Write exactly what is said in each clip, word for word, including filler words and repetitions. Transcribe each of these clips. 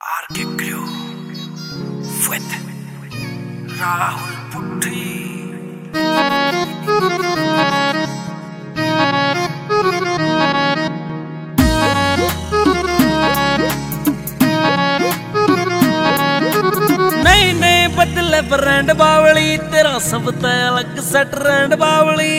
Arke Crew, Fuete, Rahul Putti. नहीं नहीं बदले ब्रांड बावली, तेरा सब तय अलग सेट रैंड बावली।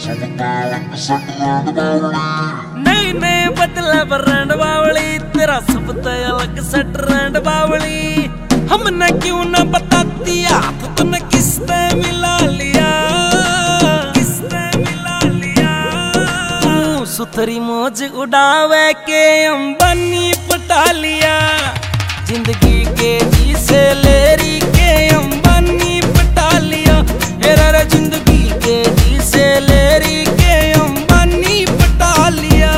नहीं नहीं बदले ब्रांड बावली, तेरा सब तय अलग सेट रैंड बावली। हमने क्यों ना बता दिया, तो तूने किसने मिला लिया, किसने मिला लिया। तू सुथरी मौज उड़ावे के अंबानी पटा लिया, जिंदगी के जी से लेरी के अंबानी पटा लिया। हेरा जिंदगी के जी से लेरी के अंबानी पटा लिया।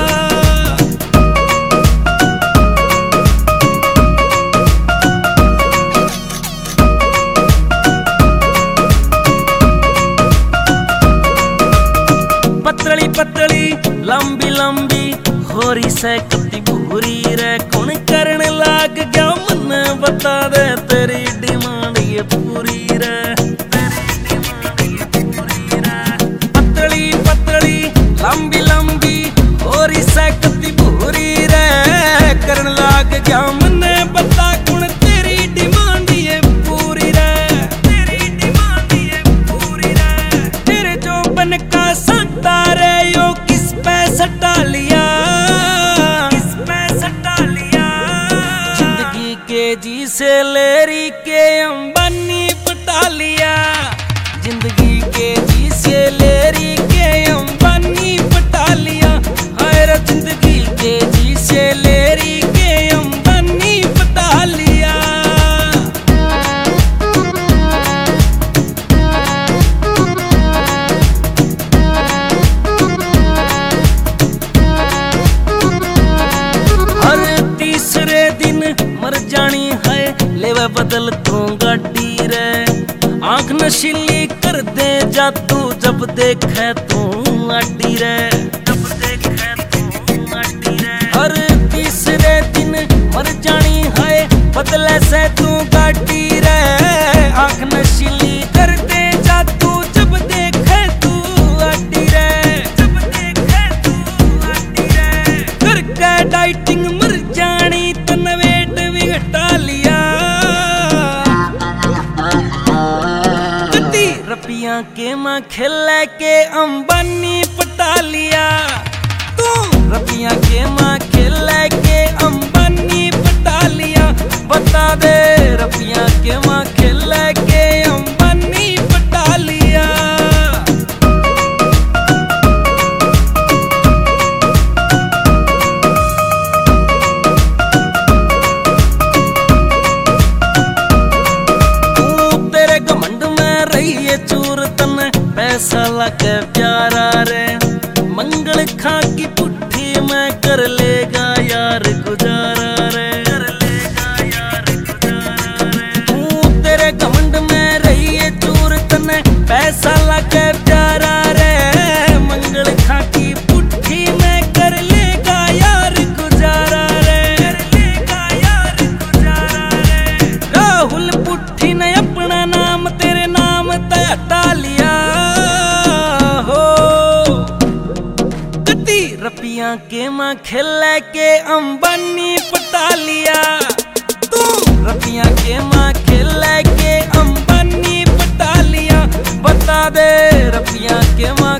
पतली पतली लंबी लंबी होरी से कत्ती भूरी रे, कौन करने लाग गया मन बता दे, तेरी डिमांड ये पूरी रे, तेरी डिमांड ये पूरी रे। पतली पतली लंबी लंबी होरी से कत्ती भूरी रे, करने लाग गया मन बता, कौन तेरी डिमांड ये पूरी रे, तेरी डिमांड ये पूरी रे। तेरे जो बन का सट्टा रे, यो किस पे सट्टा लिया, किस पे सट्टा लिया। जिंदगी के जी से लेरी के अंबानी पटा लिया, जिंदगी के जी से लेरी के अंबानी पटा लिया। हाय रे जिंदगी के जी से लेरी के अंबानी पटा लिया। हर तीसरे दिन मर जानी है, लेवा बदल तू गाड़ी रे। आंख नशीली कर दे जा तू, जब देखे तू आटी रे, जब देखे तू आटी रे। हर तीसरे दिन मर जानी है, बदले से तू गाड़ी रे। आंख नशीली कर दे जा तू, जब देखे तू आटी रे, जब देखे तू आटी रे। करके डाइटिंग मर जानी, तन वेट भी घटा लिया। कत्ती रुपया के माँ खेले के अंबानी पटा लिया। तू रुपया के माँ खेले के अंबानी पटा लिया। बता दे रुपया के माँ खेले के अंबानी पटा लिया। चूर तन पैसा लगे प्यारा रे, मंगल खा की पुट्ठी में कर लेगा यार गुजारा रे, कर लेगा यार गुजारा रे। तू तेरे घमंड में रही है चूर तन पैसा लगे प्यारा रे, मंगल खा की पुट्ठी में कर लेगा यार गुजारा रे, कर लेगा यार गुजारा रे। राहुल पुट्ठी ने अपना नाम तेरे नाम तय हटा लिया हो। कत्ती रुपया के माँ खेले के अंबानी पटा लिया। तू रुपया के माँ खेले के अंबानी पटा लिया। बता दे रुपया के माँ